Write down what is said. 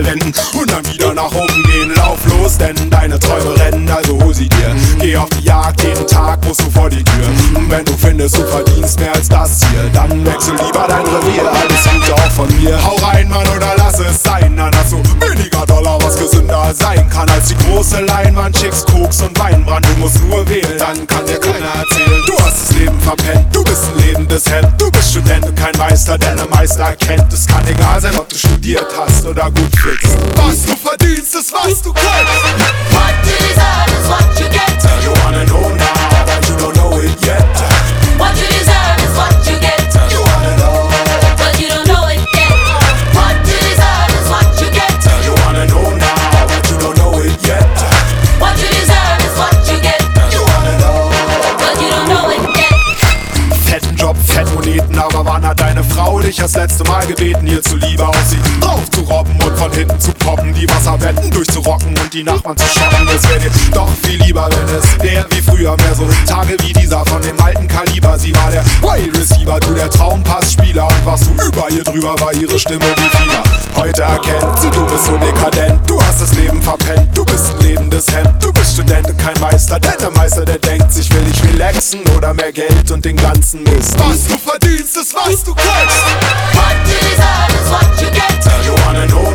mal wenden und dann wieder nach oben gehen. Lauf los, denn deine Träume rennen, also hol sie dir. Geh auf die Jagd, jeden Tag musst du vor die Tür. Und wenn du findest, du verdienst mehr als das hier, dann wechsel lieber dein Revier. Alles Gute auch von mir. Hau rein, Mann, oder lass es sein. Dann hast du weniger Dollar, was gesünder sein kann als die große Leinwand, Chicks, Koks und Weinbrand. Du musst nur wählen, dann kann dir keiner erzählen, du hast das Leben verpennt. Du bist ein lebendes Hemd, du bist Student und kein Meister, der ne Meister kennt. Es kann egal sein, ob du studiert hast oder gut flickst. Was du verdienst, ist was du kannst. What you deserve is what you get. You wanna know now, but you don't know it yet. What you deserve is what you get. You wanna know, But you don't know it yet. What you deserve is what you get. you wanna know now, but you don't know it yet. What you deserve is what you get. You wanna know. But you don't know it yet. Fetten Job, Fettmoneten, aber wann hat deine Frau dich das letzte Mal gebeten, ihr zuliebe auf sie drauf zu robben und von hinten zu poppen, die Wasserbetten durchzurocken und die Nachbarn zu schocken? Es wäre dir doch viel lieber, wenn es wäre wie früher, mehr so Tage wie dieser von dem alten Kaliber. Sie war der Wide Receiver, du der Traumpassspieler, und was du über ihr drüber war, ihre Stimme wie Fieber. Heute erkennt sie, du bist so dekadent, du hast das Leben verpennt, du bist ein lebendes Hemd, du bist Student und kein Meister, denn der Meister, der denkt sich, will ich relaxen oder mehr Geld und den ganzen Mist. Was du verdienst, ist was du kannst. What you deserve is what you get. You wanna know